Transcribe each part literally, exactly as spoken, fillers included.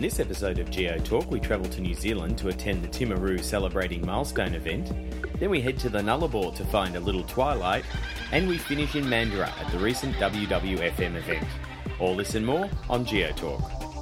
this episode of Geo Talk, we travel to New Zealand to attend the Timaru Celebrating Milestone event. Then we head to the Nullarbor to find a little twilight. And we finish in Mandurah at the recent W W F M event. All this and more on Geo Talk.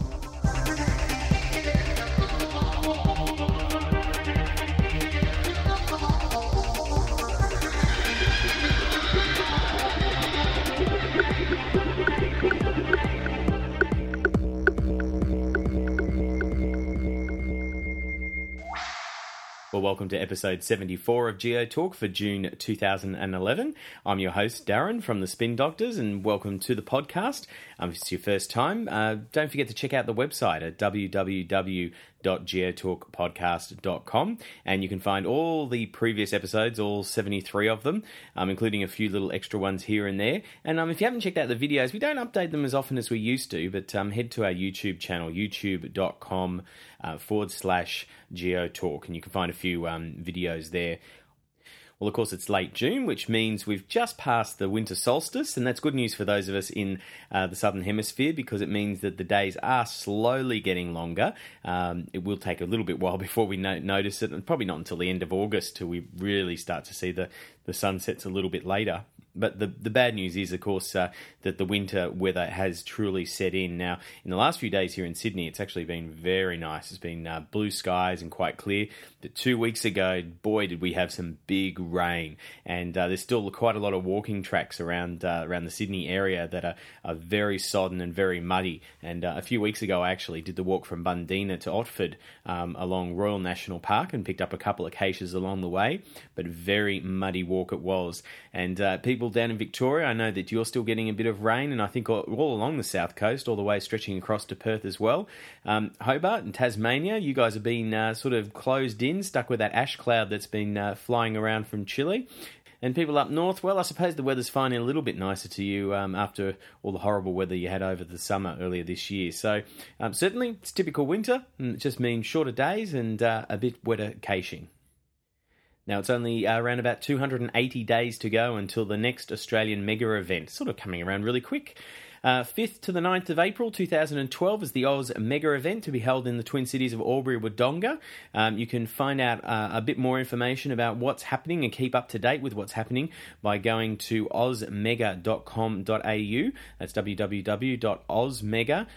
Well, welcome to episode seventy-four of Geo Talk for June two thousand eleven. I'm your host, Darren, from the Spin Doctors, and welcome to the podcast. Um, if it's your first time, uh, don't forget to check out the website at w w w dot geotalk podcast dot com, and you can find all the previous episodes, all seventy-three of them, um, including a few little extra ones here and there. And um, if you haven't checked out the videos, we don't update them as often as we used to, but um, head to our YouTube channel, youtube dot com uh, forward slash geotalk, and you can find a few um, videos there. Well, of course, it's late June, which means we've just passed the winter solstice, and that's good news for those of us in uh, the Southern Hemisphere because it means that the days are slowly getting longer. Um, it will take a little bit while before we no- notice it, and probably not until the end of August till we really start to see the, the sunsets a little bit later. But the, the bad news is, of course, uh, that the winter weather has truly set in. Now, in the last few days here in Sydney, it's actually been very nice. It's been uh, blue skies and quite clear. But two weeks ago, boy, did we have some big rain. And uh, there's still quite a lot of walking tracks around uh, around the Sydney area that are, are very sodden and very muddy. And uh, a few weeks ago, I actually did the walk from Bundeena to Otford um, along Royal National Park and picked up a couple of caches along the way. But very muddy walk it was. And uh, people down in Victoria, I know that you're still getting a bit of rain, and I think all, all along the south coast, all the way stretching across to Perth as well. Um, Hobart and Tasmania, you guys have been uh, sort of closed in, stuck with that ash cloud that's been uh, flying around from Chile. And people up north, well, I suppose the weather's finally a little bit nicer to you um, after all the horrible weather you had over the summer earlier this year. So um, certainly it's typical winter, and it just means shorter days and uh, a bit wetter caching. Now, it's only uh, around about two hundred eighty days to go until the next Australian mega event, sort of coming around really quick. Uh, fifth to the ninth of April two thousand twelve is the Oz Mega Event to be held in the Twin Cities of Albury-Wodonga. Um, you can find out uh, a bit more information about what's happening and keep up to date with what's happening by going to oz mega dot com dot a u. That's w w w dot oz mega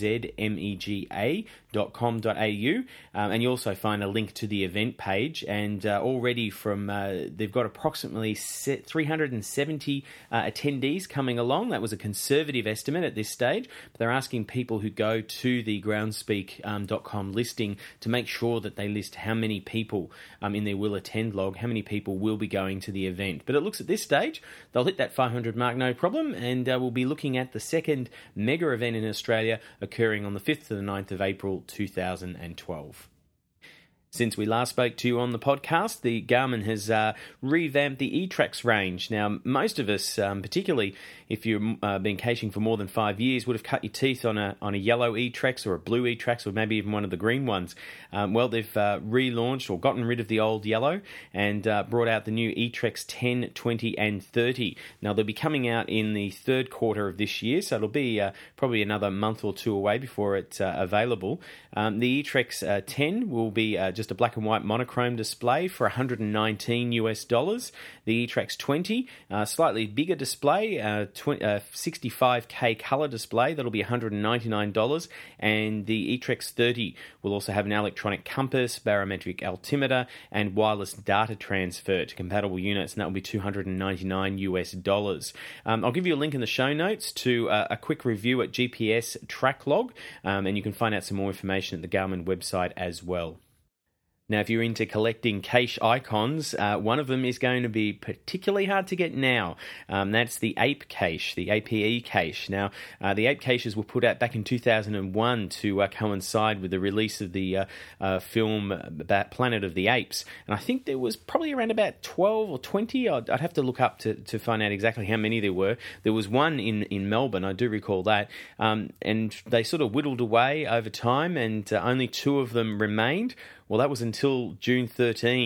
dot com dot a u. Um, and you also find a link to the event page. And uh, already from uh, they've got approximately three hundred seventy uh, attendees coming along. That was a conservative estimate at this stage, but they're asking people who go to the groundspeak dot com um, listing to make sure that they list how many people um, in their will attend log, how many people will be going to the event. But it looks at this stage, they'll hit that five hundred mark no problem, and uh, we'll be looking at the second mega event in Australia occurring on the fifth to the ninth of April two thousand twelve. Since we last spoke to you on the podcast, the Garmin has uh, revamped the E-Trax range. Now, most of us, um, particularly if you've uh, been caching for more than five years, would have cut your teeth on a on a yellow E-Trax or a blue E-Trax or maybe even one of the green ones. Um, well, they've uh, relaunched or gotten rid of the old yellow and uh, brought out the new E-Trax ten, twenty and thirty. Now, they'll be coming out in the third quarter of this year, so it'll be uh, probably another month or two away before it's uh, available. Um, the E-Trax uh, ten will be uh, just a black and white monochrome display for one hundred nineteen US dollars. The E-Trax twenty, uh, slightly bigger display, uh, tw- uh, sixty-five K color display, that'll be one hundred ninety-nine dollars. And the E-Trax thirty will also have an electronic compass, barometric altimeter, and wireless data transfer to compatible units, and that will be two hundred ninety-nine US dollars. Um, I'll give you a link in the show notes to uh, a quick review at G P S TrackLog, um, and you can find out some more information at the Garmin website as well. Now, if you're into collecting cache icons, uh, one of them is going to be particularly hard to get now. Um, that's the Ape cache, the A P E cache. Now, uh, the Ape caches were put out back in two thousand one to uh, coincide with the release of the uh, uh, film about Planet of the Apes. And I think there was probably around about twelve or twenty. I'd, I'd have to look up to, to find out exactly how many there were. There was one in, in Melbourne, I do recall that. Um, and they sort of whittled away over time, and uh, only two of them remained. Well, that was until June thirteenth.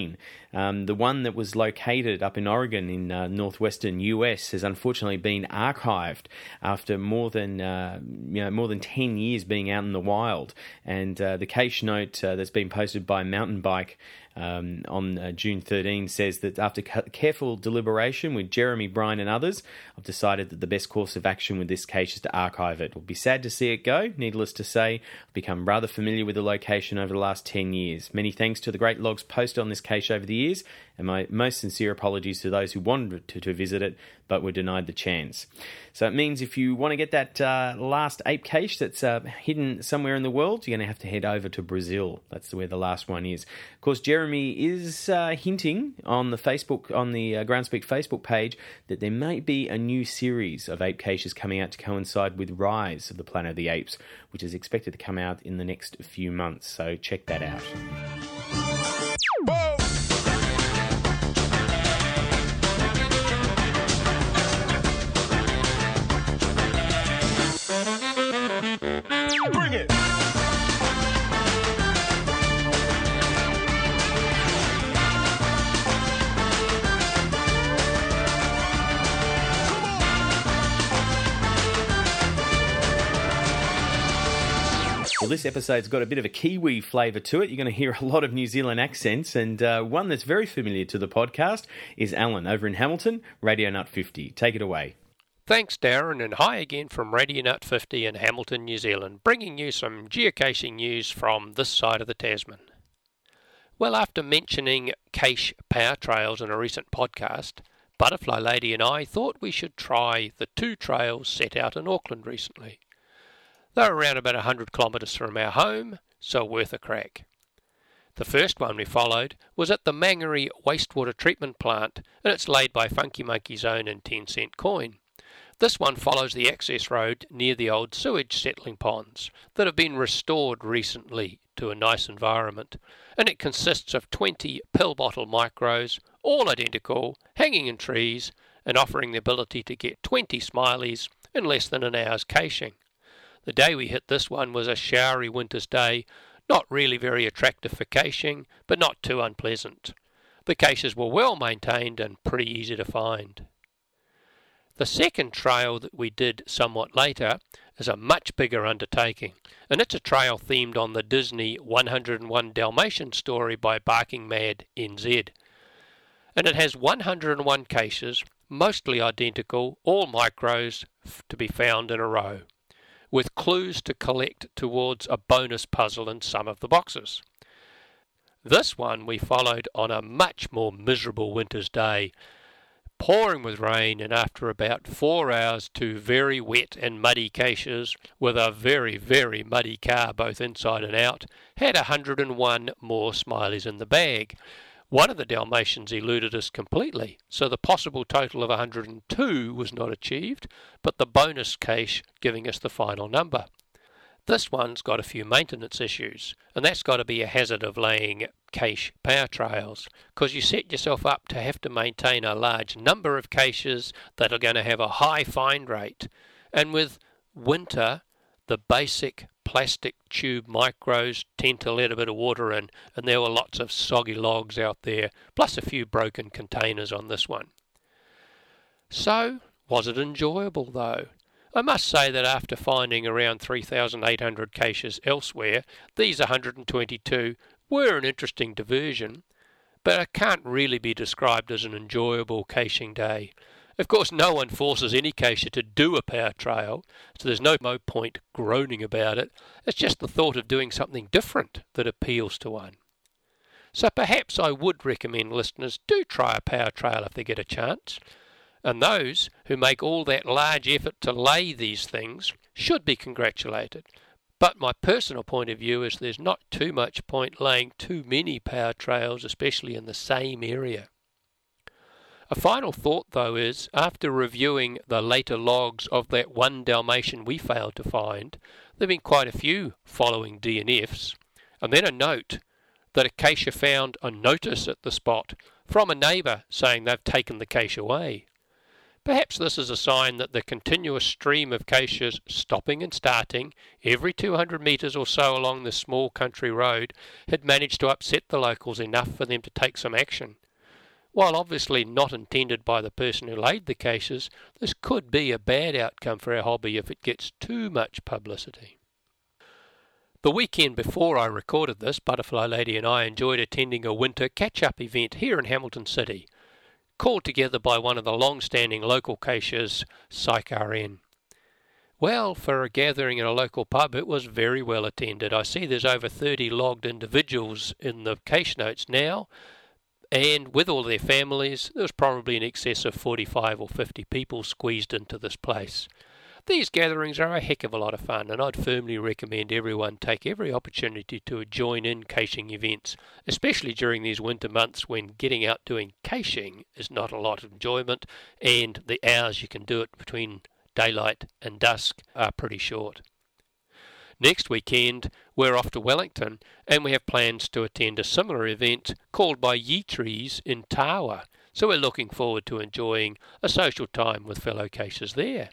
Um, the one that was located up in Oregon in uh, northwestern U S has unfortunately been archived after more than uh, you know more than ten years being out in the wild. And uh, the case note uh, that's been posted by Mountain Bike Um, on uh, June thirteenth says that after ca- careful deliberation with Jeremy, Brian and others, I've decided that the best course of action with this case is to archive it. It will be sad to see it go. Needless to say, I've become rather familiar with the location over the last ten years. Many thanks to the great logs posted on this case over the years, and my most sincere apologies to those who wanted to, to visit it but were denied the chance. So it means if you want to get that uh, last ape cache that's uh, hidden somewhere in the world, you're going to have to head over to Brazil. That's where the last one is. Of course, Jeremy is uh, hinting on the Facebook, on the uh, Groundspeak Facebook page, that there may be a new series of ape caches coming out to coincide with Rise of the Planet of the Apes, which is expected to come out in the next few months. So check that out. Whoa! Bring it! Well, this episode's got a bit of a Kiwi flavour to it. You're going to hear a lot of New Zealand accents, and uh, one that's very familiar to the podcast is Alan over in Hamilton, Radio Nut fifty. Take it away. Thanks, Darren, and hi again from Radio Nut fifty in Hamilton, New Zealand, bringing you some geocaching news from this side of the Tasman. Well, after mentioning cache power trails in a recent podcast, Butterfly Lady and I thought we should try the two trails set out in Auckland recently. They're around about one hundred kilometres from our home, so worth a crack. The first one we followed was at the Mangere Wastewater Treatment Plant, and it's laid by Funky Monkey's own and ten cent coin. This one follows the access road near the old sewage settling ponds that have been restored recently to a nice environment, and it consists of twenty pill bottle micros, all identical, hanging in trees, and offering the ability to get twenty smileys in less than an hour's caching. The day we hit this one was a showery winter's day, not really very attractive for caching, but not too unpleasant. The caches were well maintained and pretty easy to find. The second trail that we did somewhat later is a much bigger undertaking, and it's a trail themed on the Disney one oh one Dalmatian story by Barking Mad N Z. And it has one hundred one caches, mostly identical, all micros to be found in a row, with clues to collect towards a bonus puzzle in some of the boxes. This one we followed on a much more miserable winter's day, pouring with rain, and after about four hours two very wet and muddy caches with a very, very muddy car both inside and out, had one hundred one more smileys in the bag. One of the Dalmatians eluded us completely, so the possible total of one hundred two was not achieved, but the bonus cache giving us the final number. This one's got a few maintenance issues, and that's got to be a hazard of laying cache power trails, because you set yourself up to have to maintain a large number of caches that are going to have a high find rate, and with winter, the basic plastic tube micros tend to let a bit of water in, and there were lots of soggy logs out there, plus a few broken containers on this one. So, was it enjoyable though? I must say that after finding around three thousand eight hundred caches elsewhere, these one hundred twenty-two were an interesting diversion, but it can't really be described as an enjoyable caching day. Of course, no one forces any cacher to do a power trail, so there's no point groaning about it. It's just the thought of doing something different that appeals to one. So perhaps I would recommend listeners do try a power trail if they get a chance, and those who make all that large effort to lay these things should be congratulated. But my personal point of view is there's not too much point laying too many power trails, especially in the same area. A final thought, though, is, after reviewing the later logs of that one Dalmatian we failed to find, there have been quite a few following D N Fs, and then a note that a cacher found a notice at the spot from a neighbour saying they've taken the cache away. Perhaps this is a sign that the continuous stream of caches stopping and starting every two hundred metres or so along this small country road had managed to upset the locals enough for them to take some action. While obviously not intended by the person who laid the cases, this could be a bad outcome for our hobby if it gets too much publicity. The weekend before I recorded this, Butterfly Lady and I enjoyed attending a winter catch-up event here in Hamilton City, called together by one of the long-standing local caches, Psych R N. Well, for a gathering in a local pub, it was very well attended. I see there's over thirty logged individuals in the cache notes now, and with all their families, there was probably in excess of forty-five or fifty people squeezed into this place. These gatherings are a heck of a lot of fun, and I'd firmly recommend everyone take every opportunity to join in caching events, especially during these winter months when getting out doing caching is not a lot of enjoyment, and the hours you can do it between daylight and dusk are pretty short. Next weekend, we're off to Wellington, and we have plans to attend a similar event called by Ye Trees in Tawa, so we're looking forward to enjoying a social time with fellow caches there.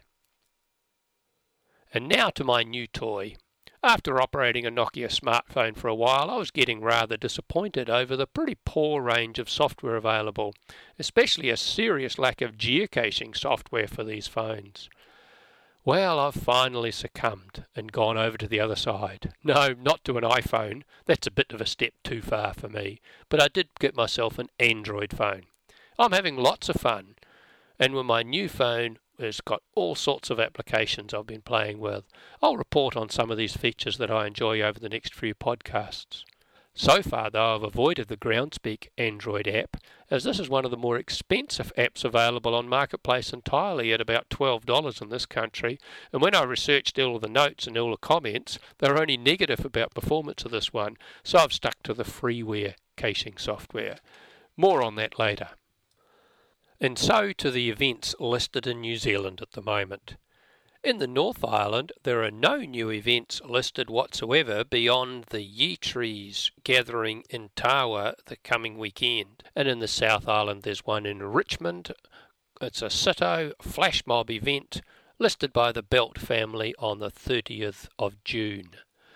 And now to my new toy. After operating a Nokia smartphone for a while, I was getting rather disappointed over the pretty poor range of software available, especially a serious lack of geocaching software for these phones. Well, I've finally succumbed and gone over to the other side. No, not to an iPhone. That's a bit of a step too far for me. But I did get myself an Android phone. I'm having lots of fun. And with my new phone, it's got all sorts of applications I've been playing with. I'll report on some of these features that I enjoy over the next few podcasts. So far, though, I've avoided the Groundspeak Android app, as this is one of the more expensive apps available on Marketplace entirely at about twelve dollars in this country, and when I researched all of the notes and all the comments, they're only negative about performance of this one, so I've stuck to the freeware caching software. More on that later. And so to the events listed in New Zealand at the moment. In the North Island, there are no new events listed whatsoever beyond the Ye Trees gathering in Tawa the coming weekend. And in the South Island, there's one in Richmond. It's a Sito flash mob event listed by the Belt family on the thirtieth of June.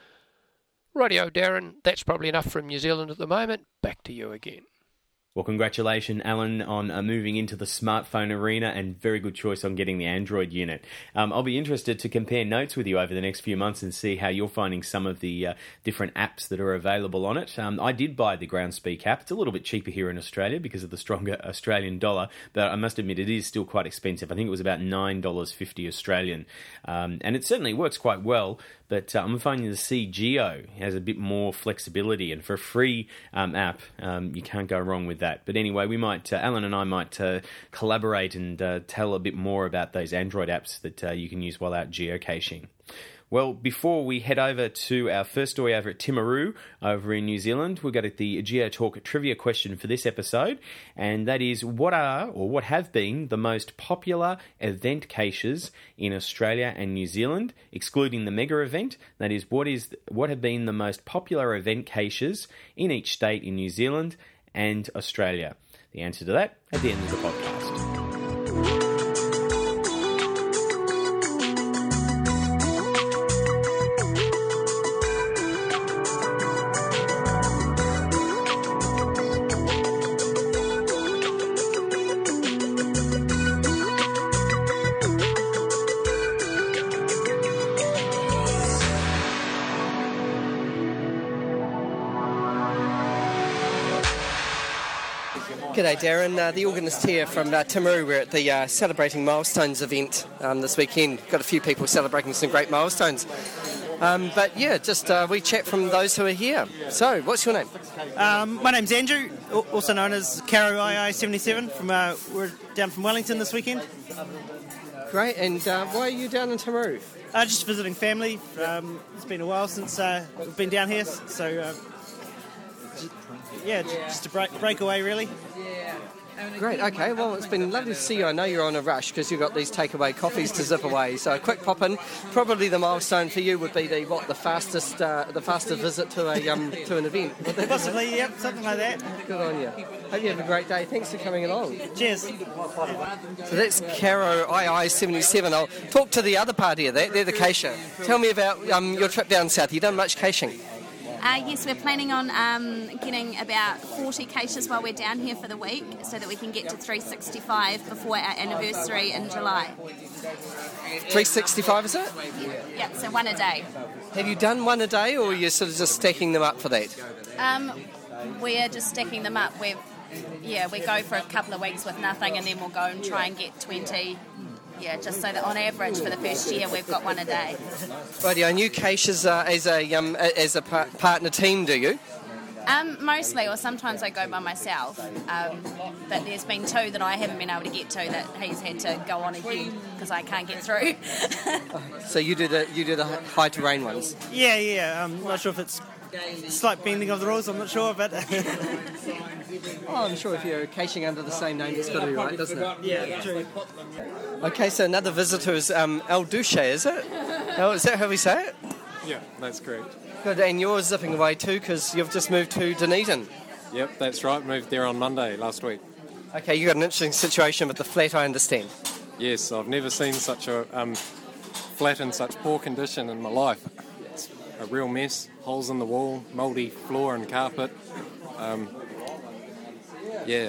Rightio, Darren, that's probably enough from New Zealand at the moment. Back to you again. Well, congratulations, Alan, on uh, moving into the smartphone arena, and very good choice on getting the Android unit. Um, I'll be interested to compare notes with you over the next few months and see how you're finding some of the uh, different apps that are available on it. Um, I did buy the Groundspeak app. It's a little bit cheaper here in Australia because of the stronger Australian dollar, but I must admit it is still quite expensive. I think it was about nine dollars fifty Australian, um, and it certainly works quite well. But uh, I'm finding the C Geo has a bit more flexibility, and for a free um, app, um, you can't go wrong with that. But anyway, we might, uh, Alan and I might uh, collaborate and uh, tell a bit more about those Android apps that uh, you can use while out geocaching. Well, before we head over to our first story over at Timaru over in New Zealand, we've got the GeoTalk trivia question for this episode, and that is, what are or what have been the most popular event caches in Australia and New Zealand, excluding the mega event? That is, what is what have been the most popular event caches in each state in New Zealand and Australia? The answer to that at the end of the podcast. G'day Darren, uh, the organist here from uh, Timaru. We're at the uh, Celebrating Milestones event um, this weekend. Got a few people celebrating some great milestones. Um, but yeah, just uh, we chat from those who are here. So, what's your name? Um, my name's Andrew, also known as Caro I I seventy-seven. From uh, we're down from Wellington this weekend. Great, and uh, why are you down in Timaru? Uh, just visiting family. Um, it's been a while since uh, we've been down here, so uh, yeah, just a break, break away really. Great, okay, well it's been lovely to see you. I know you're on a rush because you've got these takeaway coffees to zip away, so a quick pop in. Probably the milestone for you would be the what the fastest uh, the fastest visit to a um, to an event. Possibly, yep, something like that. Good on you. Hope you have a great day. Thanks for coming along. Cheers. So that's Caro I I seventy-seven. I'll talk to the other party of that. They're the cacher. Tell me about um, your trip down south. You done much caching? Uh, yes, we're planning on um, getting about forty caches while we're down here for the week so that we can get to three sixty-five before our anniversary in July. three sixty-five, is it? Yeah, so one a day. Have you done one a day, or are you sort of just stacking them up for that? Um, we're just stacking them up. We've, yeah, we go for a couple of weeks with nothing and then we'll go and try and get twenty. Yeah, just so that on average for the first year we've got one a day. Rightio, and you caches uh, as a um, as a par- partner team, do you? Um, mostly, or sometimes I go by myself. Um, but there's been two that I haven't been able to get to that he's had to go on a queue because I can't get through. So you do the you do the high terrain ones? Yeah, yeah. I'm not sure if it's slight bending of the rules. I'm not sure, but Oh, I'm sure if you're caching under the same name, it's got to be right, doesn't it? yeah, true. Okay, so another visitor is um, El Duce, is it? Oh, is that how we say it? Yeah, that's correct. Good, and you're zipping away too because you've just moved to Dunedin. Yep, that's right. Moved there on Monday last week. Okay, you got an interesting situation with the flat, I understand. Yes, I've never seen such a um, flat in such poor condition in my life. It's a real mess. Holes in the wall, mouldy floor and carpet. Um, yeah.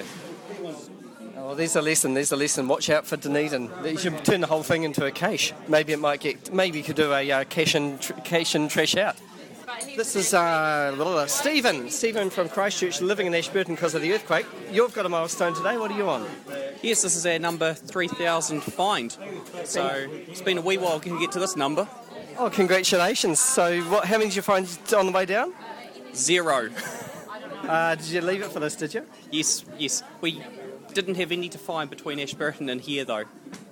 Oh, well, there's a lesson. There's a lesson. Watch out for Dunedin. You should turn the whole thing into a cache. Maybe it might get. Maybe you could do a uh, cache and tr- cache and trash out. This is uh, Stephen. Stephen from Christchurch, living in Ashburton because of the earthquake. You've got a milestone today. What are you on? Yes, this is our number three thousand find. So it's been a wee while to get to this number. Oh, congratulations. So, what? How many did you find on the way down? Zero. Uh, did you leave it for this? Did you? Yes, yes. We didn't have any to find between Ashburton and here, though.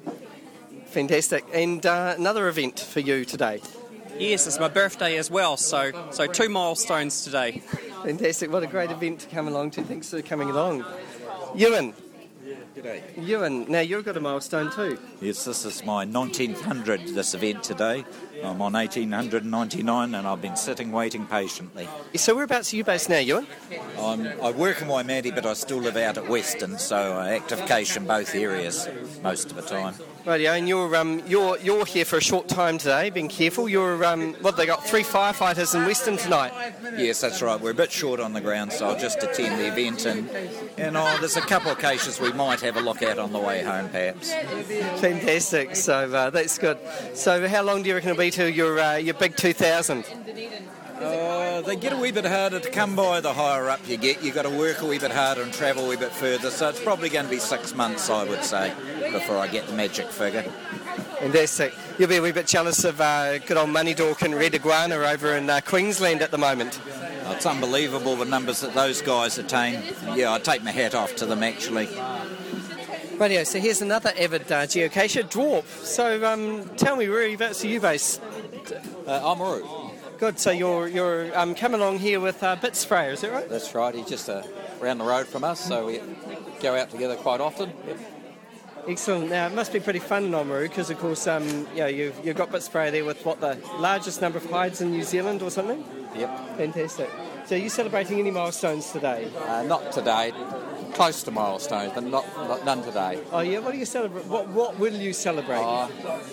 Fantastic. And uh, another event for you today. Yes, it's my birthday as well, so so two milestones today. Fantastic. What a great event to come along to. Thanks for coming along. Ewan. G'day. Ewan, now you've got a milestone too. Yes, this is my nineteenth hundred, this event today. I'm on eighteen ninety-nine and I've been sitting waiting patiently. So whereabouts are you based now, Ewan? I'm, I work in Waimate, but I still live out at Western, so I active cache in both areas most of the time. Rightio, and you're um you're you're here for a short time today. Being careful. You're um what they got three firefighters in Western tonight. Yes, that's right. We're a bit short on the ground, so I'll just attend the event, and and oh, there's a couple of caches we might have a look at on the way home, perhaps. Fantastic. So uh, that's good. So how long do you reckon it'll be till your uh, your big two thousand? Uh, they get a wee bit harder to come by the higher up you get. You've got to work a wee bit harder and travel a wee bit further, so it's probably going to be six months, I would say, before I get the magic figure. Fantastic. You'll be a wee bit jealous of uh, good old Money Dork and Red Iguana over in uh, Queensland at the moment. Oh, it's unbelievable the numbers that those guys attain. Yeah, I take my hat off to them, actually. Radio, so here's another avid uh, geocacher, Dwarf. So um, tell me, whereabouts are you based? Uh, Oamaru. Good, so you're you're um, coming along here with uh, Bit Sprayer, is that right? That's right, he's just uh, around the road from us, so we go out together quite often. Yep. Excellent. Now, it must be pretty fun in Oamaru because, of course, um, you know, you've, you've got Bit Sprayer there with, what, the largest number of hides in New Zealand or something? Yep. Fantastic. So are you celebrating any milestones today? Uh, not today, close to milestones, but not, not none today. Oh, yeah? What do you celebrate? What, what will you celebrate? Uh,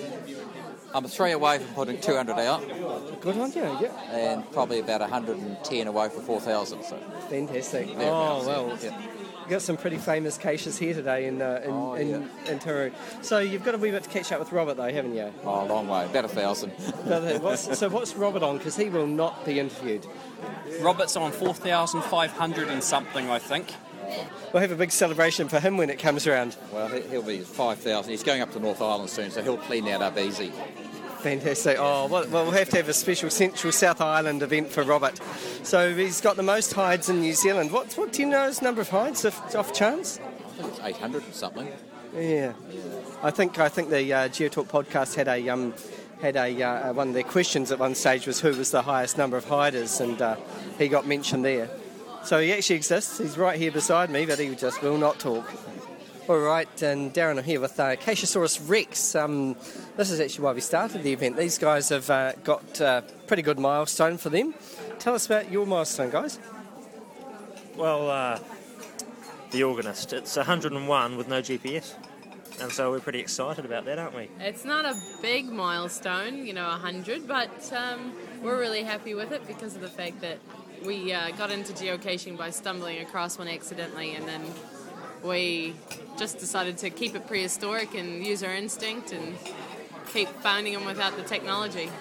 I'm three away from putting two hundred out. Good on you, yeah. And probably about one hundred ten away for four thousand. So. Fantastic. There oh, well. Yep. You've got some pretty famous caches here today in uh, in, oh, in, yeah. in Timaru. So you've got a wee bit to catch up with Robert, though, haven't you? Oh, a long way. About a thousand. what's, so what's Robert on? Because he will not be interviewed. Robert's on four thousand five hundred and something, I think. We'll have a big celebration for him when it comes around. Well, he'll be five thousand. He's going up to North Island soon, so he'll clean that up easy. Fantastic. Oh, well, we'll have to have a special Central South Island event for Robert. So he's got the most hides in New Zealand. What, what do you know his number of hides, if, off chance? I think it's eight hundred or something. Yeah. I think I think the uh, GeoTalk podcast had a um, had a uh, one of their questions at one stage was who was the highest number of hiders, and uh, he got mentioned there. So he actually exists. He's right here beside me, but he just will not talk. All right, and Darren, I'm here with uh, Cachesaurus Rex. Um, this is actually why we started the event. These guys have uh, got a uh, pretty good milestone for them. Tell us about your milestone, guys. Well, uh, the Organist. It's one hundred and one with no G P S. And so we're pretty excited about that, aren't we? It's not a big milestone, you know, one hundred, but um, we're really happy with it because of the fact that we uh, got into geocaching by stumbling across one accidentally, and then we just decided to keep it prehistoric and use our instinct and keep finding them without the technology.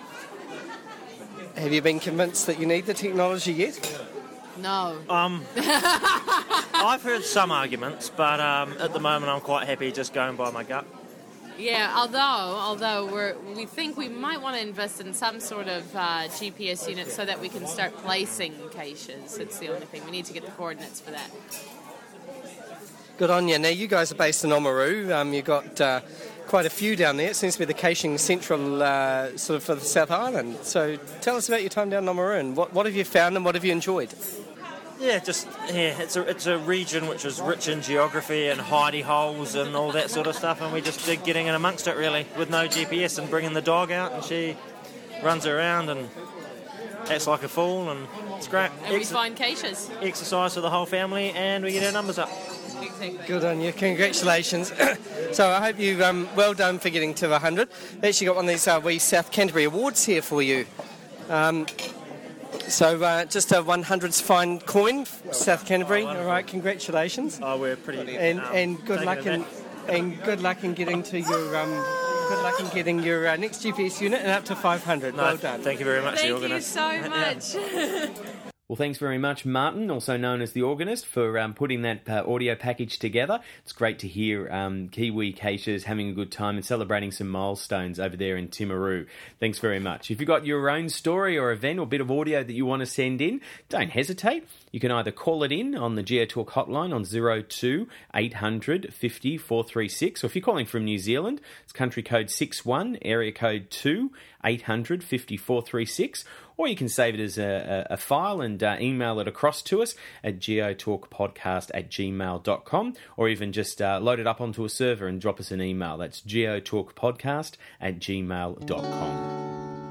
Have you been convinced that you need the technology yet? No. Um, I've heard some arguments, but um, at the moment I'm quite happy just going by my gut. Yeah, although although we're, we think we might want to invest in some sort of uh, G P S unit so that we can start placing caches. It's the only thing. We need to get the coordinates for that. Good on you. Now, you guys are based in Oamaru. Um, you've got uh, quite a few down there. It seems to be the caching central uh, sort of for the South Island. So tell us about your time down in Oamaru and what, what have you found and what have you enjoyed? Yeah, just yeah, it's a it's a region which is rich in geography and hidey holes and all that sort of stuff, and we just dig getting in amongst it really with no G P S and bringing the dog out, and she runs around and acts like a fool, and it's great. And we find caches. Exercise for the whole family, and we get our numbers up. Exactly. Good on you. Congratulations. So I hope you um, well done for getting to one hundred. They actually got one of these uh, wee South Canterbury awards here for you. Um, So uh, just a one hundred's fine coin, South Canterbury. All right, congratulations. Oh, we're pretty. And um, and good luck in and good luck in getting to your um, good luck in getting your uh, next G P S unit and up to five hundred. No, well done. Thank you very much. Thank you so much. Well, thanks very much, Martin, also known as the organist, for um, putting that uh, audio package together. It's great to hear um, Kiwi caches having a good time and celebrating some milestones over there in Timaru. Thanks very much. If you've got your own story or event or bit of audio that you want to send in, don't hesitate. You can either call it in on the GeoTalk hotline on zero two eight hundred fifty four three six, or if you're calling from New Zealand, it's country code six one, area code two eight hundred fifty four three six, or you can save it as a, a, a file and uh, email it across to us at geotalkpodcast at gmail dot com, or even just uh, load it up onto a server and drop us an email. That's geotalkpodcast at gmail dot com.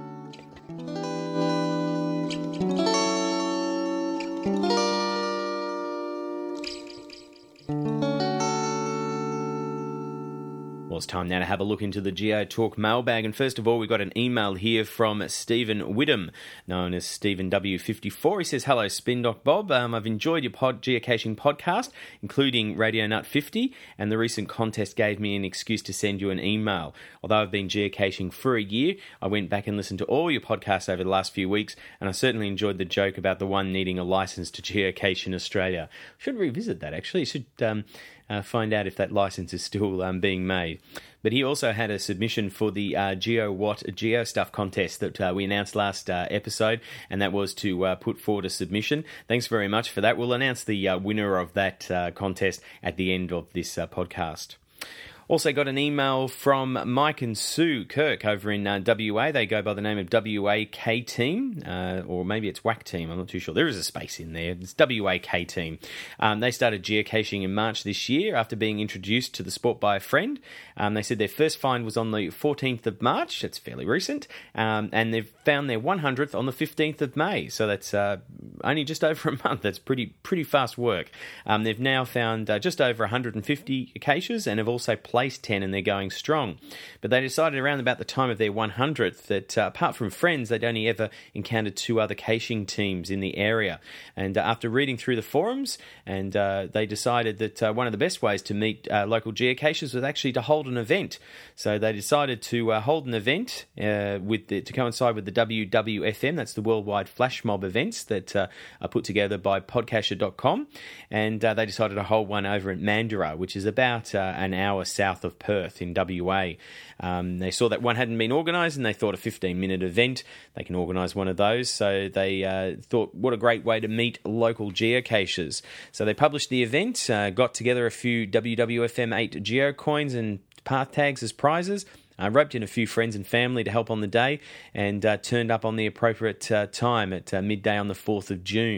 Well, it's time now to have a look into the GeoTalk mailbag. And first of all, we've got an email here from Stephen Widham, known as Stephen W fifty-four. He says, hello, Spin Doc Bob. Um, I've enjoyed your pod geocaching podcast, including Radio Nut fifty, and the recent contest gave me an excuse to send you an email. Although I've been geocaching for a year, I went back and listened to all your podcasts over the last few weeks, and I certainly enjoyed the joke about the one needing a license to geocache in Australia. Should revisit that, actually. Should... Um, Uh, find out if that license is still um, being made. But he also had a submission for the uh, GeoWatt Geo Stuff contest that uh, we announced last uh, episode, and that was to uh, put forward a submission. Thanks very much for that. We'll announce the uh, winner of that uh, contest at the end of this uh, podcast. Also got an email from Mike and Sue Kirk over in uh, W A. They go by the name of W A K Team, uh, or maybe it's W A C Team. I'm not too sure. There is a space in there. It's W A K Team. Um, they started geocaching in March this year after being introduced to the sport by a friend. Um, they said their first find was on the fourteenth of March. It's fairly recent. Um, and they've found their one hundredth on the fifteenth of May. So that's uh, only just over a month. That's pretty pretty fast work. Um, they've now found uh, just over one hundred fifty caches and have also placed ten, and they're going strong. But they decided around about the time of their one hundredth that uh, apart from friends, they'd only ever encountered two other caching teams in the area. And uh, after reading through the forums, and uh, they decided that uh, one of the best ways to meet uh, local geocachers was actually to hold an event. So they decided to uh, hold an event uh, with the, to coincide with the W W F M, that's the Worldwide Flash Mob events that uh, are put together by podcaster dot com. And uh, they decided to hold one over at Mandurah, which is about uh, an hour south of Perth in W A. Um, they saw that one hadn't been organised, and they thought a fifteen minute event, they can organise one of those. So they uh, thought, what a great way to meet local geocachers. So they published the event, uh, got together a few W W F M eight geocoins and path tags as prizes, uh, roped in a few friends and family to help on the day, and uh, turned up on the appropriate uh, time at uh, midday on the fourth of June.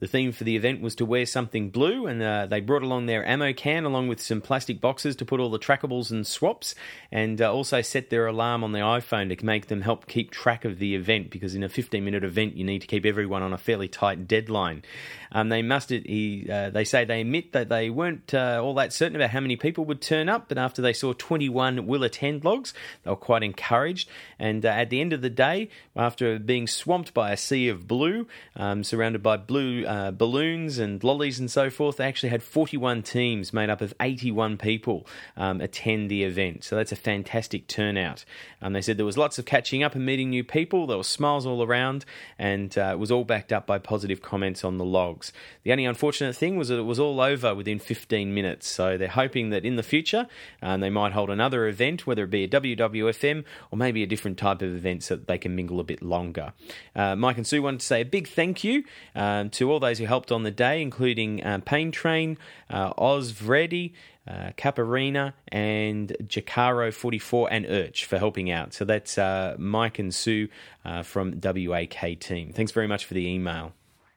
The theme for the event was to wear something blue, and uh, they brought along their ammo can along with some plastic boxes to put all the trackables and swaps, and uh, also set their alarm on the iPhone to make them help keep track of the event, because in a fifteen-minute event you need to keep everyone on a fairly tight deadline. Um, they must. He, uh, they say they admit that they weren't uh, all that certain about how many people would turn up, but after they saw twenty-one will attend logs, they were quite encouraged. And uh, at the end of the day, after being swamped by a sea of blue, um, surrounded by blue uh, balloons and lollies and so forth, they actually had forty-one teams made up of eighty-one people um, attend the event. So that's a fantastic turnout. Um, they said there was lots of catching up and meeting new people. There were smiles all around, and uh, it was all backed up by positive comments on the logs. The only unfortunate thing was that it was all over within fifteen minutes. So they're hoping that in the future um, they might hold another event, whether it be a W W F M or maybe a different type of event, so that they can mingle a bit longer. Uh, Mike and Sue wanted to say a big thank you um, to all those who helped on the day, including um, Pain Train, uh, Oz Vredi, Uh, Caparina and Jacaro forty-four and Urch for helping out. So that's uh, Mike and Sue uh, from W A K Team. Thanks very much for the email.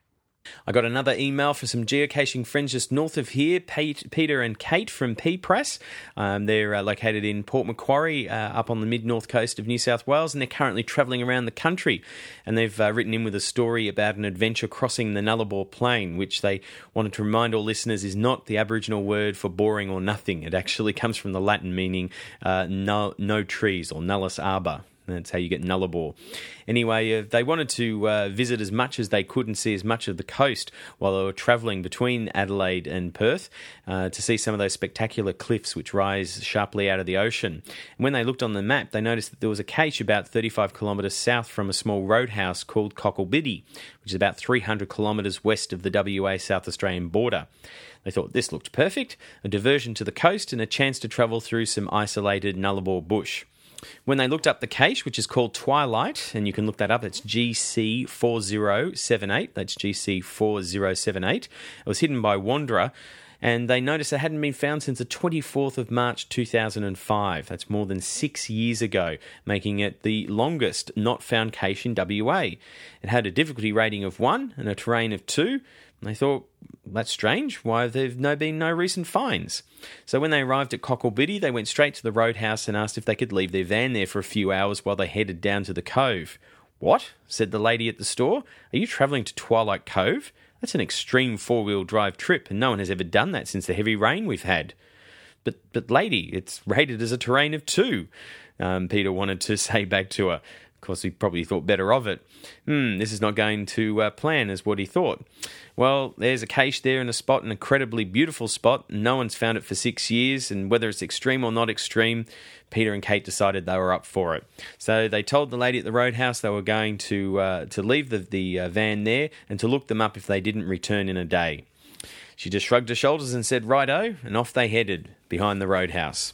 I got another email for some geocaching friends just north of here, Pete, Peter and Kate from P Press. Um, they're uh, located in Port Macquarie, uh, up on the mid-north coast of New South Wales, and they're currently travelling around the country. And they've uh, written in with a story about an adventure crossing the Nullarbor Plain, which they wanted to remind all listeners is not the Aboriginal word for boring or nothing. It actually comes from the Latin meaning uh, no, no trees, or nullus arbor. That's how you get Nullarbor. Anyway, uh, they wanted to uh, visit as much as they could and see as much of the coast while they were travelling between Adelaide and Perth uh, to see some of those spectacular cliffs which rise sharply out of the ocean. And when they looked on the map, they noticed that there was a cache about thirty-five kilometres south from a small roadhouse called Cocklebiddy, which is about three hundred kilometres west of the W A South Australian border. They thought this looked perfect, a diversion to the coast and a chance to travel through some isolated Nullarbor bush. When they looked up the cache, which is called Twilight, and you can look that up, it's G C four zero seven eight, that's G C four zero seven eight. It was hidden by Wanderer, and they noticed it hadn't been found since the twenty-fourth of March two thousand five. That's more than six years ago, making it the longest not found cache in W A. It had a difficulty rating of one and a terrain of two. And they thought, that's strange, why have there no been no recent finds? So when they arrived at Cocklebiddy, they went straight to the roadhouse and asked if they could leave their van there for a few hours while they headed down to the cove. What? Said the lady at the store. Are you travelling to Twilight Cove? That's an extreme four-wheel drive trip, and no one has ever done that since the heavy rain we've had. But, but lady, it's rated as a terrain of two, um, Peter wanted to say back to her. Of course, he probably thought better of it. Hmm, this is not going to uh, plan as what he thought. Well, there's a cache there in a spot, an incredibly beautiful spot. No one's found it for six years, and whether it's extreme or not extreme, Peter and Kate decided they were up for it. So they told the lady at the roadhouse they were going to uh, to leave the, the uh, van there and to look them up if they didn't return in a day. She just shrugged her shoulders and said, righto, and off they headed behind the roadhouse.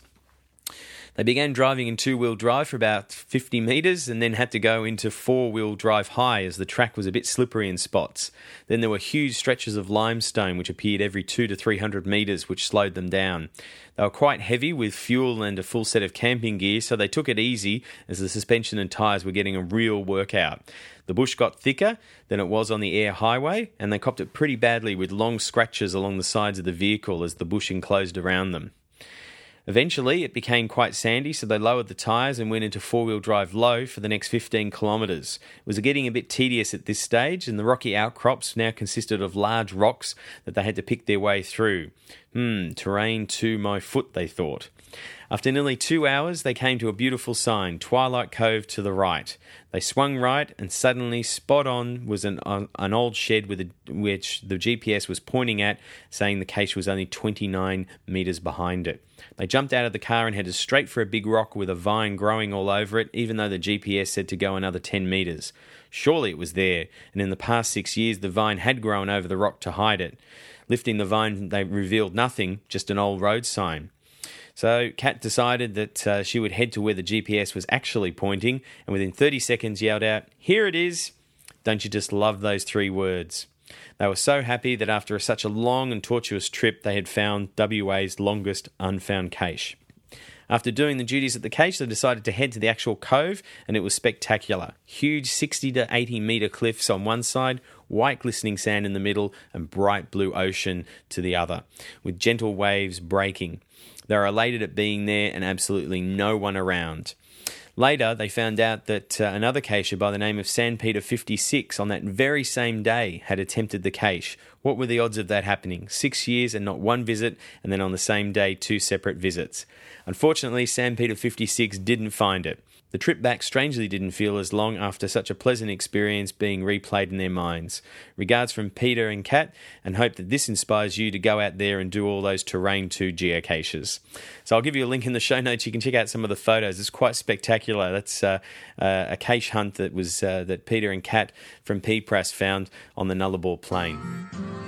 They began driving in two-wheel drive for about fifty metres and then had to go into four-wheel drive high as the track was a bit slippery in spots. Then there were huge stretches of limestone which appeared every two to three hundred metres, which slowed them down. They were quite heavy with fuel and a full set of camping gear, so they took it easy as the suspension and tyres were getting a real workout. The bush got thicker than it was on the air highway, and they copped it pretty badly with long scratches along the sides of the vehicle as the bush enclosed around them. Eventually, it became quite sandy, so they lowered the tyres and went into four-wheel drive low for the next fifteen kilometres. It was getting a bit tedious at this stage, and the rocky outcrops now consisted of large rocks that they had to pick their way through. Hmm, terrain to my foot, they thought. After nearly two hours, they came to a beautiful sign, Twilight Cove to the right. They swung right, and suddenly, spot on, was an uh, an old shed with a, which the G P S was pointing at, saying the cache was only twenty-nine metres behind it. They jumped out of the car and headed straight for a big rock with a vine growing all over it, even though the G P S said to go another ten metres. Surely it was there, and in the past six years the vine had grown over the rock to hide it. Lifting the vine, they revealed nothing, just an old road sign. So Kat decided that uh, she would head to where the G P S was actually pointing, and within thirty seconds yelled out, "Here it is!" Don't you just love those three words? They were so happy that after such a long and tortuous trip, they had found W A's longest unfound cache. After doing the duties at the cache, they decided to head to the actual cove, and it was spectacular. Huge sixty to eighty metre cliffs on one side, white glistening sand in the middle, and bright blue ocean to the other, with gentle waves breaking. They were elated at being there and absolutely no one around. Later, they found out that uh, another cacher by the name of Sandpeter fifty-six on that very same day had attempted the cache. What were the odds of that happening? Six years and not one visit, and then on the same day, two separate visits. Unfortunately, Sandpeter fifty-six didn't find it. The trip back strangely didn't feel as long after such a pleasant experience being replayed in their minds. Regards from Peter and Kat, and hope that this inspires you to go out there and do all those Terrain two geocaches. So I'll give you a link in the show notes. You can check out some of the photos. It's quite spectacular. That's uh, uh, a cache hunt that was uh, that Peter and Kat from P P R A S found on the Nullarbor Plain.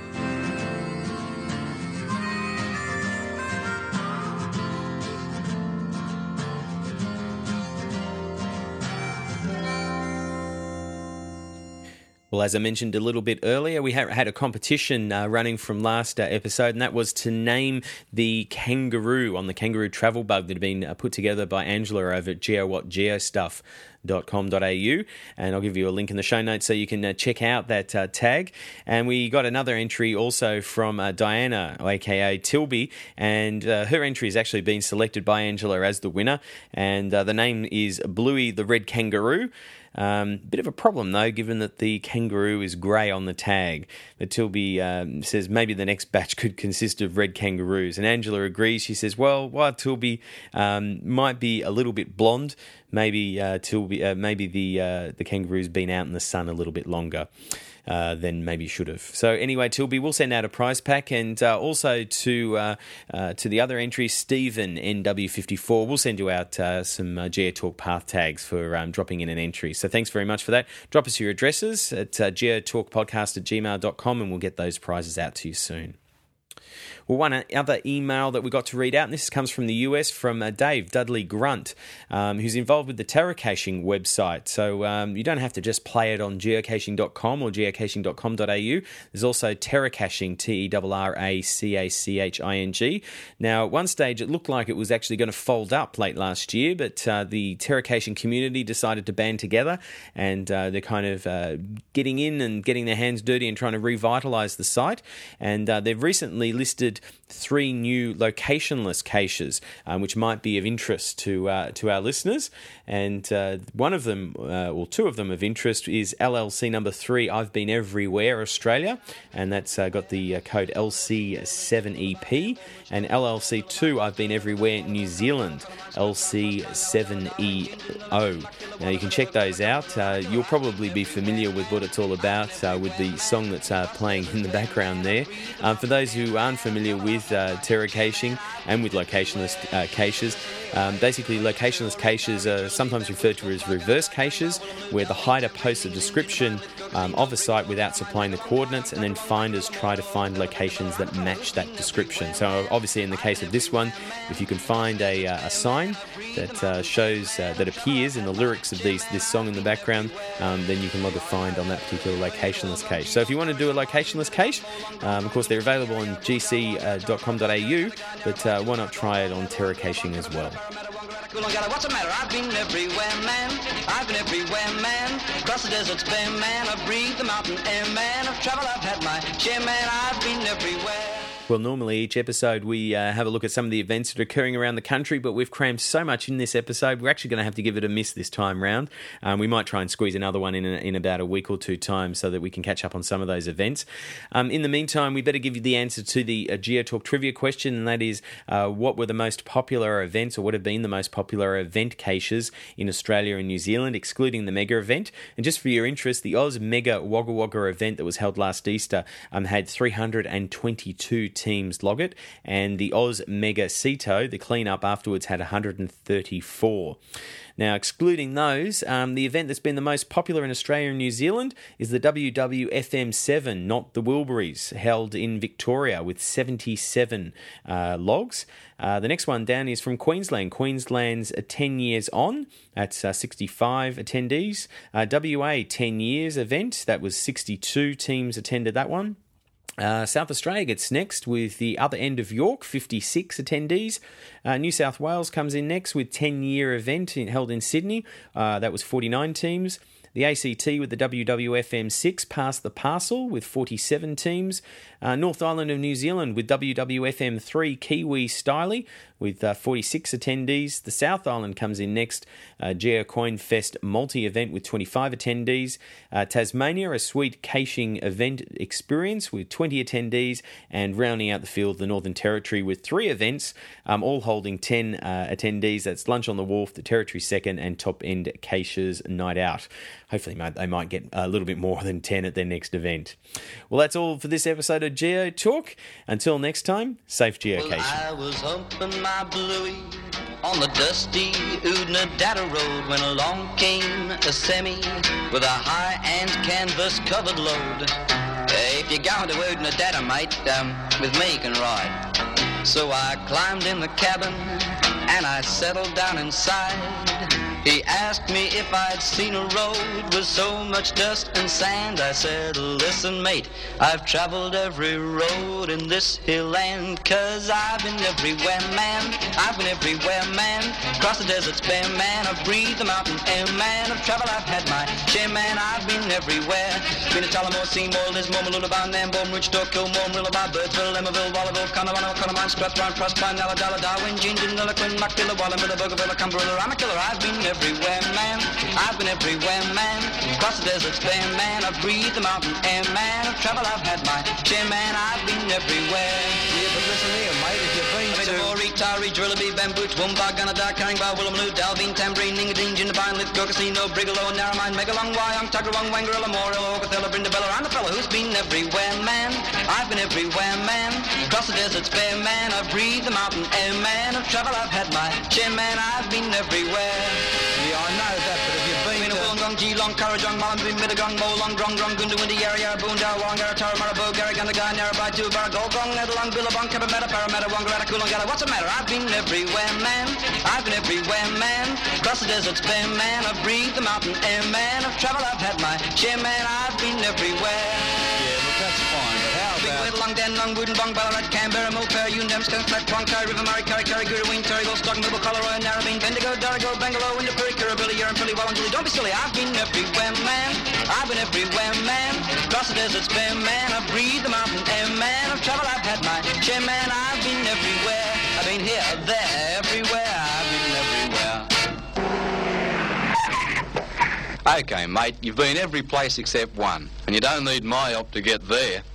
Well, as I mentioned a little bit earlier, we had a competition uh, running from last uh, episode, and that was to name the kangaroo on the Kangaroo Travel Bug that had been uh, put together by Angela over at geowhatgeostuff dot com dot a u, and I'll give you a link in the show notes so you can uh, check out that uh, tag. And we got another entry also from uh, Diana, aka Tilby, and uh, her entry has actually been selected by Angela as the winner, and uh, the name is Bluey the Red Kangaroo. Um, bit of a problem, though, given that the kangaroo is grey on the tag. But Tilby um, says maybe the next batch could consist of red kangaroos. And Angela agrees. She says, well, while Tilby um, might be a little bit blonde, maybe uh, Tilby, uh, maybe the uh, the kangaroo's been out in the sun a little bit longer. Uh, than maybe should have. So anyway, Tilby, we'll send out a prize pack, and uh, also to uh, uh, to the other entries, Stephen N W fifty-four, we'll send you out uh, some uh, GeoTalk path tags for um, dropping in an entry. So thanks very much for that. Drop us your addresses at uh, geotalkpodcast at gmail dot com, and we'll get those prizes out to you soon. Well, one other email that we got to read out, and this comes from the U S from uh, Dave Dudley Grunt, um, who's involved with the Terracaching website. So um, you don't have to just play it on geocaching dot com or geocaching dot com dot a u. There's also Terracaching, T E R R A C A C H I N G. Now, at one stage, it looked like it was actually going to fold up late last year, but uh, the Terracaching community decided to band together, and uh, they're kind of uh, getting in and getting their hands dirty and trying to revitalise the site. And uh, they've recently listed three new locationless caches, um, which might be of interest to uh, to our listeners. And uh, one of them, uh, or two of them of interest, is L L C number three, I've Been Everywhere, Australia, and that's uh, got the uh, code L C seven E P, and L L C two, I've Been Everywhere, New Zealand, L C seven E O. Now you can check those out. Uh, you'll probably be familiar with what it's all about uh, with the song that's uh, playing in the background there. Um, for those who aren't familiar with uh, terracaching and with locationless uh, caches, um, basically locationless caches are sometimes referred to as reverse caches, where the hider posts a description um, of a site without supplying the coordinates, and then finders try to find locations that match that description. So obviously in the case of this one, if you can find a, uh, a sign that uh, shows, uh, that appears in the lyrics of these, this song in the background, um, then you can log a find on that particular locationless cache. So if you want to do a locationless cache, um, of course they're available on G C dot com dot a u, but uh, why not try it on Terracaching as well? What's the matter? I've been everywhere, man. I've been everywhere, man. Across the deserts bare, man. I've breathed the mountain air, man. I've traveled, I've had my share, man. I've been everywhere. Well, normally each episode we uh, have a look at some of the events that are occurring around the country, but we've crammed so much in this episode, we're actually going to have to give it a miss this time round. Um, we might try and squeeze another one in in about a week or two time so that we can catch up on some of those events. Um, in the meantime, we better give you the answer to the uh, GeoTalk trivia question, and that is, uh, what were the most popular events, or what have been the most popular event caches in Australia and New Zealand, excluding the mega event? And just for your interest, the Oz Mega Wagga Wagga event that was held last Easter um, had three hundred twenty-two teams log it, and the Oz Mega Ceto, the cleanup afterwards, had one hundred thirty-four. Now, excluding those, um, the event that's been the most popular in Australia and New Zealand is the W W F M seven, not the Wilburys, held in Victoria with seventy-seven uh, logs. Uh, the next one down is from Queensland. Queensland's ten years on, that's uh, sixty-five attendees. Uh, W A ten years event, that was sixty-two teams attended that one. Uh, South Australia gets next with the other end of York, fifty-six attendees. Uh, New South Wales comes in next with ten-year event in, held in Sydney. Uh, that was forty-nine teams. The A C T with the W W F M six passed the parcel with forty-seven teams. Uh, North Island of New Zealand with W W F M three Kiwi Styley with uh, forty-six attendees. The South Island comes in next, uh, GeoCoin Fest multi-event with twenty-five attendees. Uh, Tasmania, a sweet caching event experience with twenty attendees. And rounding out the field, the Northern Territory with three events, um, all holding ten uh, attendees. That's Lunch on the Wharf, the Territory Second, and Top End Caches Night Out. Hopefully they might get a little bit more than ten at their next event. Well, that's all for this episode of Geo Talk. Until next time, safe geocaching. Well, I was humping my bluey on the dusty Oodnadatta Road when along came a semi with a high-end canvas-covered load. Hey, if you're going to Oodnadatta, mate, um, with me you can ride. So I climbed in the cabin and I settled down inside. He asked me if I'd seen a road with so much dust and sand. I said, listen, mate, I've traveled every road in this hill land, 'cause I've been everywhere, man. I've been everywhere, man. Across the deserts bare, man. I've breathed the mountain air, man. I've traveled, I've had my share, man. I've been everywhere. Been to Tullamore, Seymour, Lismore, Mooloolaba, Nambour, Ridgedale, Kilmore, Mooloolaba, Birdsville, Emmaville, Wallaville, Connemara, Connemara, Strathrown, Proserpine, Ulladulla, Darwin, Gingin, Nilliquin, Muckbilla, Wallumbilla, Bougainville, Cumberland. I'm a killer. I've been everywhere, man. I've been everywhere, man. Across the deserts bare, man. I've breathed the mountain air, man. I've traveled, I've had my share, man. I've been everywhere. Yeah, but listen here, mate, if you've been to... Mori, Tari, Drillaby, Bambooch, Woomba, Gunnedah, Caringbah, Woolloomooloo, Dalveen, Tambourine, Ningadeen, Jindabyne, Lithgow, Casino, Brigalow, Narromine, Megalong, Wyong, Tuggerawong, Wangarilla, Morrill, Ogathella, Brindabella. I'm the fella who's been everywhere, man. I've been everywhere, man. Across the deserts bare, man. I've breathed the mountain air, man. I've traveled, I've had my share, man. I've been everywhere. Yeah, I know that, but if you've been to... Wollongong, Geelong, Currajong, Mullumbimby, Mittagong, Molong, Drong, Drong, Goondiwindi, Yarra, Yarra, Boondah, Wongara, Tara, Marabou, Garry, Gundagai, Narrabri, Toowoomba, Golgong, Nedalong, Billabong, Cabramatta, Parramatta, Wangaratta, Coolangatta. What's the matter? I've been everywhere, man. I've been everywhere, man. Across the deserts bare, man. I've breathed the mountain air, man. I've traveled, I've had my share, man. I've been everywhere. Yeah, but that's fine, but how Big about... Wed, Long Dan, Long Wooden, Bong, Ballarat, Canberra, Mulper, Yundam, Skunk, Flat, Clonkai, River Murray, Curry, Curry, Goorooeen, Terrigal, Stock, Middle, Colorado, Narrabeen, Bendigo, Darrigo, Bangalore, Winderpuri, Kirribilli, Yurrumpilly, Wallumbilla. Don't be silly, I've been everywhere, man. I've been everywhere, man. Across the deserts bare, man. I've breathed the mountain air, man. I've traveled, I've had my share, man. I've been everywhere. I've been here, there, everywhere. I've been everywhere. Okay, mate, you've been every place except one, and you don't need my help to get there.